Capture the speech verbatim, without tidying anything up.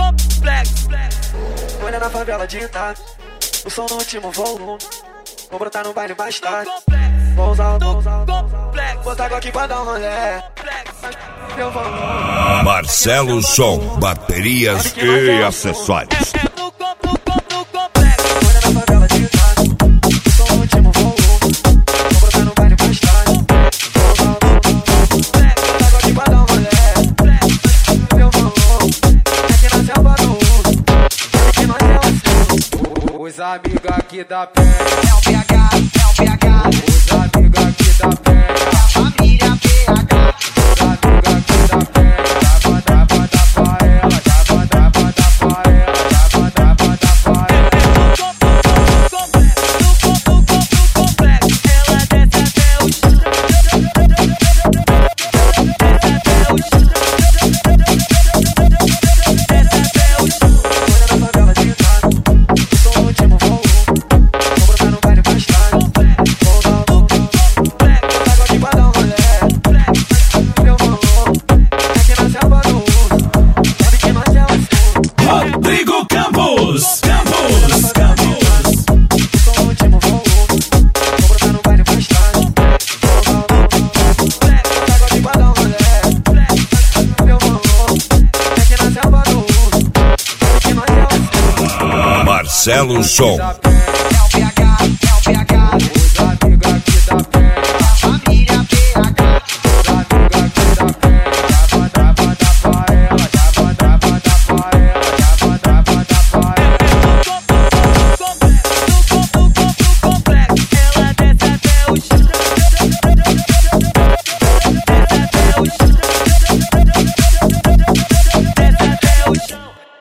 complexo. Olha na favela de Itaca, o som no último volume. Vou brotar no baile mais tarde. Vou usar, vou usar, vou usar. Botar água aqui pra dar um rolê. Eu vou. Marcelo Som, baterias e acessórios. Os amigos aqui da pé, é o P H, é o P H. Os amigos aqui da pé, é a família P H. Os amigos aqui da pé, dá pra dar pra dar pra ela, dá pra dar pra dar pra ela, dá pra dar pra dar pra ela. Ela desce até o chão. Rodrigo Campos, Campos, Campos. Marcelo Som.